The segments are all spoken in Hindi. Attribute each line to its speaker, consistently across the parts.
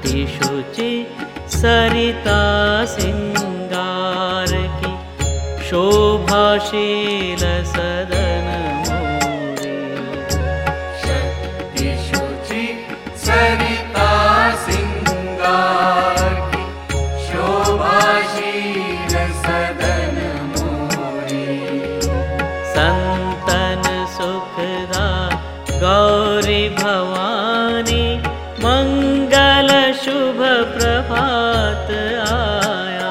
Speaker 1: शक्ति शुचि सरिता सिंगार की शोभाशील सदन मोरी।
Speaker 2: शक्ति शुचि सरिता सिंगार की शोभाशील सदन मोरी।
Speaker 1: संतन सुखदा गौरी भवानी मंगल शुभ प्रभात आया।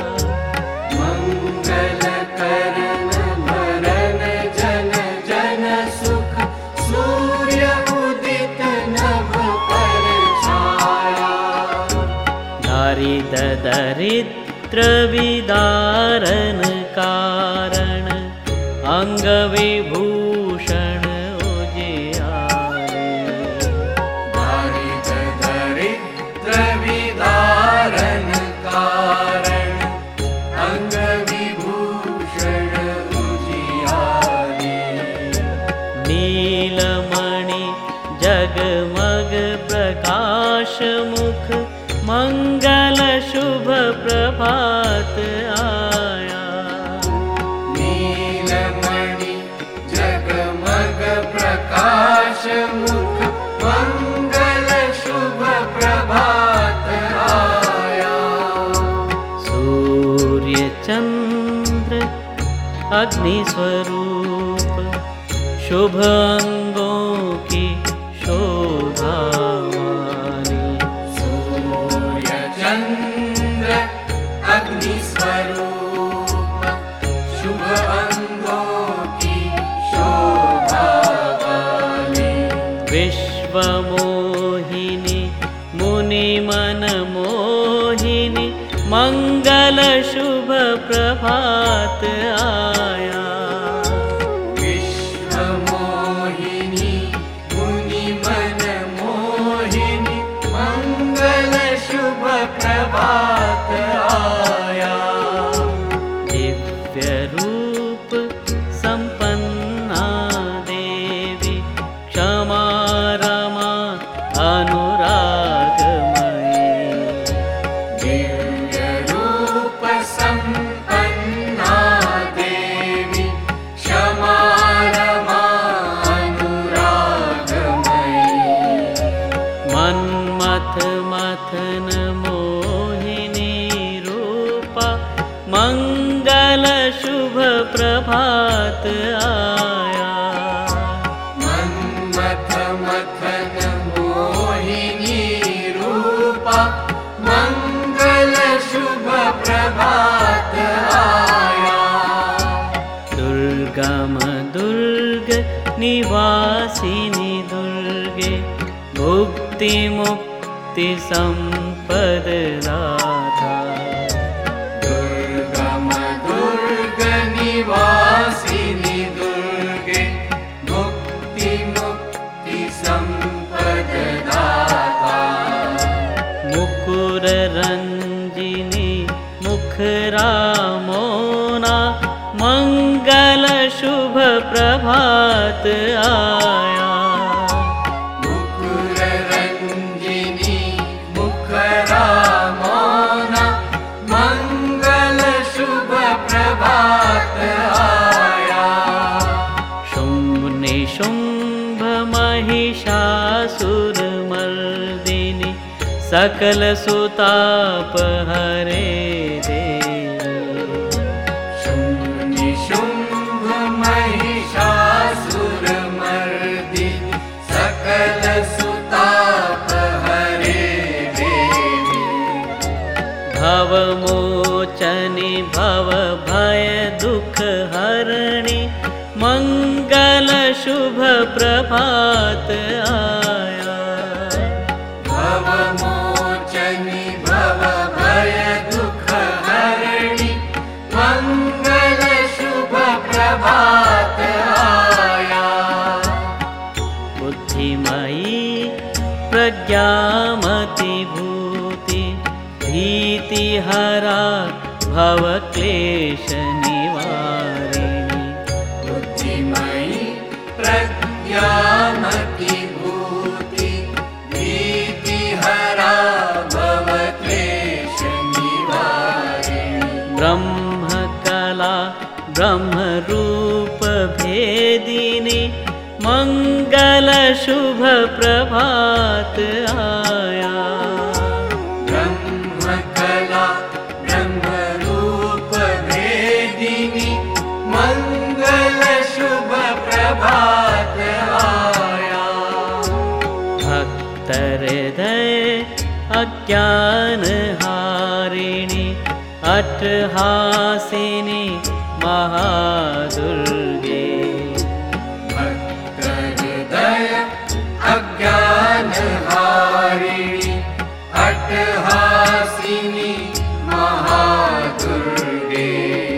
Speaker 2: मंगल करण भरण जन जन सुख सूर्य उदित नभ पर छाया।
Speaker 1: दारिद्र दरिद्र विदारण कारण अंग विभूषण उजियारे।
Speaker 2: दारिद्र दरिद्र विदारण कारण अंग विभूषण उजियारे।
Speaker 1: नीलमणि जगमग प्रकाश मुख मंगल शुभ प्रभात आया।
Speaker 2: नीलमणि जगमग प्रकाश मुख मंगल शुभ प्रभात आया।
Speaker 1: सूर्य चंद्र अग्नि स्वरूप शुभ अंगों की शोभा वाली।
Speaker 2: सूर्य चंद्र अग्नि स्वरूप शुभ अंगों की शोभा वाली।
Speaker 1: विश्व मोहिनी मुनि मन मोहिनी मंगल शुभ प्रभात आया।
Speaker 2: विश्व मोहिनी मुनि मन मोहिनी मंगल शुभ प्रभात आया।
Speaker 1: दिव्य रूप संपन्ना देवी क्षमा रमा अनुरागमयी।
Speaker 2: दिव्य रूप संपन्ना देवी क्षमा रमा अनुरागमयी।
Speaker 1: मन्मथ मथन मोहिनी रूपा मंगल शुभ प्रभात आया।
Speaker 2: मन्मथ मथन मोहिनी रूपा मंगल शुभ प्रभात आया।
Speaker 1: दुर्गम दुर्ग निवासिनी दुर्गे भुक्ति मुक्ति संपद दाता।
Speaker 2: दुर्गम दुर्ग निवासिनी दुर्गे मुक्ति मुक्ति संपद दाता।
Speaker 1: मुकुर रंजिनी मुखरा मोना मंगल शुभ प्रभात आया।
Speaker 2: मुकुर रंजिनी मुखरा मोना मंगल शुभ प्रभात आया।
Speaker 1: शुंभ निशुंभ महिषासुर मर्दिनी सकल सुताप हरे देवी।
Speaker 2: शुंभ निशुंभ महिषासुर मर्दिनी सकल सुताप हरे देवी।
Speaker 1: भव मोचनी भव भय दुख हरणी मंगल शुभ प्रभात आया।
Speaker 2: भव मोचनी भव भय दुख हरणी मंगल शुभ प्रभात आया।
Speaker 1: बुद्धिमयी प्रज्ञामति भूति भीति हरा भव क्लेश निवारिणी।
Speaker 2: बुद्धिमयी प्रज्ञामति भूति भीति हरा
Speaker 1: शुभ प्रभात आया।
Speaker 2: ब्रह्मकला ब्रह्मरूप भेदिनी मंगल शुभ प्रभात आया।
Speaker 1: भक्त हृदय अज्ञान हारिणी अट्टहासिनी महादुर्गे।
Speaker 2: भक्त हृदय अज्ञान हारिणी अट्टहासिनी महादुर्गे।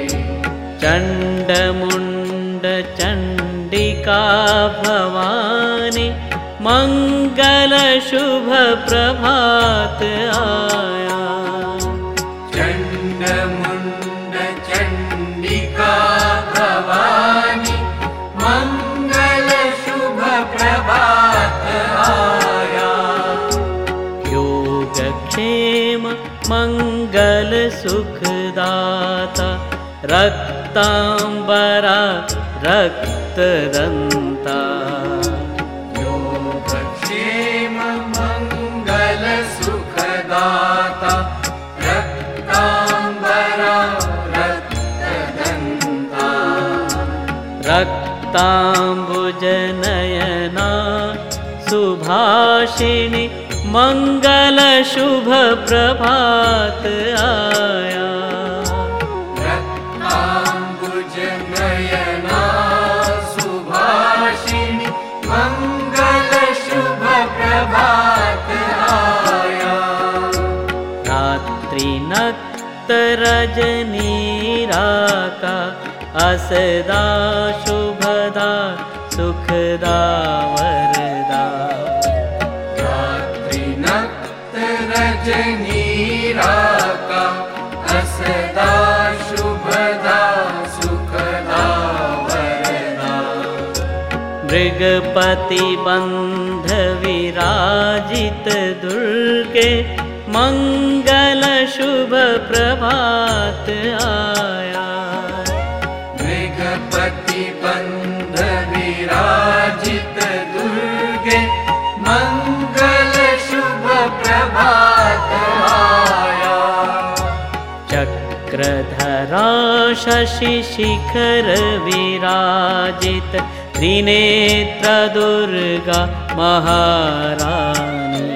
Speaker 1: चण्डमुण्ड चण्डिका भवानी मंगल शुभ प्रभात आया।
Speaker 2: चण्डमुण्ड चण्डिका भवानी मंगल शुभ प्रभात आया।
Speaker 1: योगक्षेम मंगल सुखदाता रक्तांबरा रक्तदंता।
Speaker 2: योगक्षेम मंगल सुखदाता रक्तांबरा रक्तदंता।
Speaker 1: रक्तांबुजनयना सुभाषिणी मंगल शुभ प्रभात आया।
Speaker 2: रक्तांबुजनयना सुभाषिणी मंगल शुभ प्रभात आया।
Speaker 1: रात्रि नक्त रजनी राका असदा शुभदा सुखदा वरदा।
Speaker 2: रात्रि नक्त रजनी राका असदा शुभदा सुखदा वरदा।
Speaker 1: मृगपति बंध विराजित दुर्गे मंगल शुभ प्रभात आया।
Speaker 2: मृगपति बंध विराजित दुर्गे मंगल शुभ प्रभात आया।
Speaker 1: चक्रधरा शशि शिखर विराजित त्रिनेत्र दुर्गा महारानी।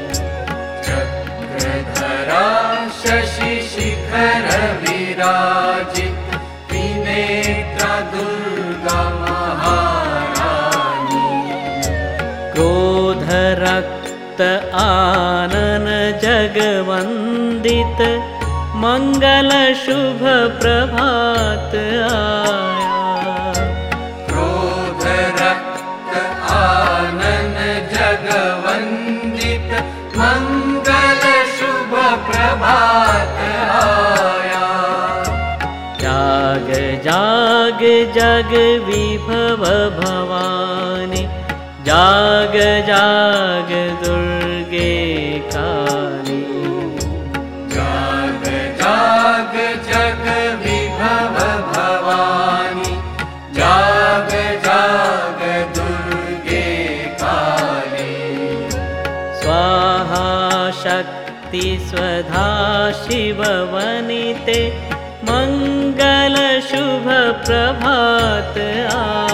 Speaker 2: चक्रधरा शशि शिखर विराजित त्रिनेत्र दुर्गा महारानी।
Speaker 1: क्रोध रक्त आनन जगवंदित मंगल शुभ प्रभात आया।
Speaker 2: क्रोध रक्त आनन जगवंदित मंगल शुभ प्रभात आया।
Speaker 1: जाग जाग जग विभव भवानी जाग जाग दुर्गे काली।
Speaker 2: जाग जाग जग विभव भवानी जाग जाग दुर्गे काली।
Speaker 1: स्वाहा शक्ति स्वधा शिव वनिते मंगल शुभ प्रभात आया।